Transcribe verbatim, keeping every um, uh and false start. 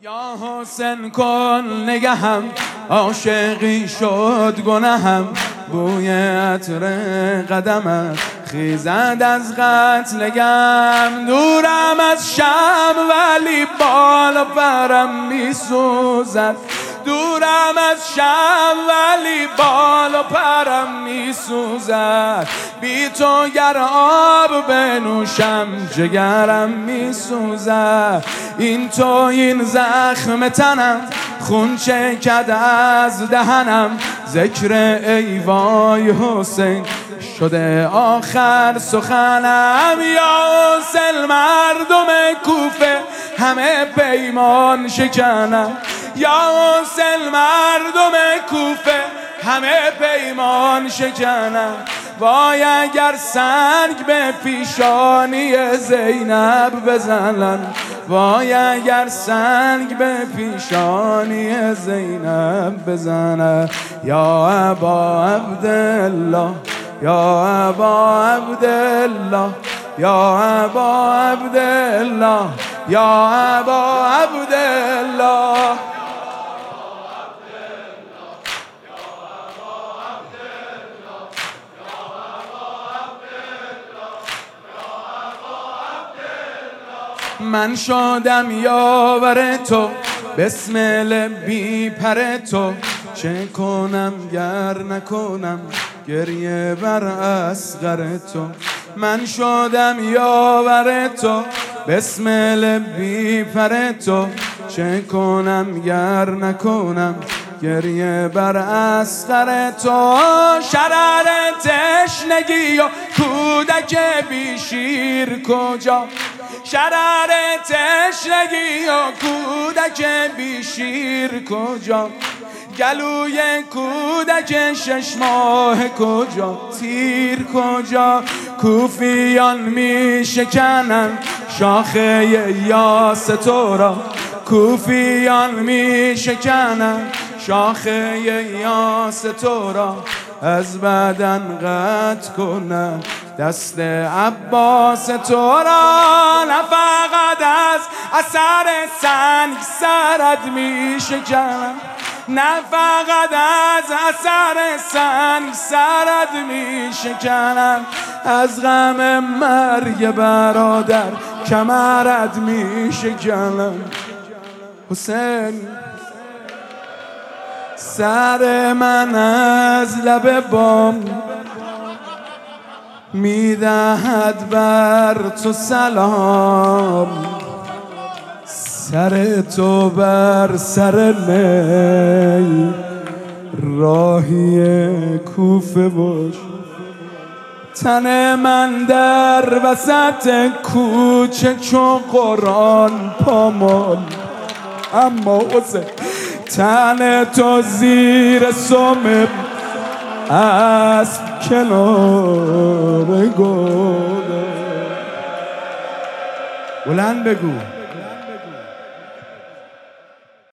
یا حسین کن نگهم، عاشقی شد گناهم، بوی عطر قدمت خیزد از قتلگم. دورم از شم ولی بال و پرم میسوزد، دورم از شم ولی بال و پرم میسوزد. بی تو گر آب بنوشم جگرم میسوزد. این تو این زخم تنم، خون چکد از دهنم، ذکر ای وای حسین شده آخر سخنم. یا حسین مردم کوفه همه پیمان شکنم، یا حسین مردم کوفه همه پیمان شکنم. وای اگر سنگ به پیشانی زینب بزنن، وای اگر سنگ به پیشانی زینب بزنن. یا ابا عبدالله، یا ابا عبدالله، یا ابا عبدالله، یا ابا عبدالله. من شدم یاور تو، بسمل بی پر تو، چه کنم گر نکنم گریه بر اصغر تو. من شدم یاور تو، بسمل بی پر تو، چه کنم گر نکنم گریه بر اصغر تو. شرر تشنگی و کودک بی شیر کجا، شرر تشنگی و کودک بی شیر کجا، گلوی کودک شش ماه کجا، تیر کجا. کوفیان می شکنن شاخه یاس تو را، کوفیان می شکنن شاخه یاس تو را، از بدن قطع کنن دست عباس تو را. نه فقط از اثر سنگ سرت می شکنم، نه فقط از اثر سنگ سرت می شکنم، از غم مرگ برادر کمرت می شکنم. حسین سر من از لب بام میدهد بر تو سلام، سر تو بر سر می راهی کوفه باش. تن من در وسط کوچه چون قرآن پامال، اما حسین تن تو زیر سم اسب کنار گل. بلند بگو.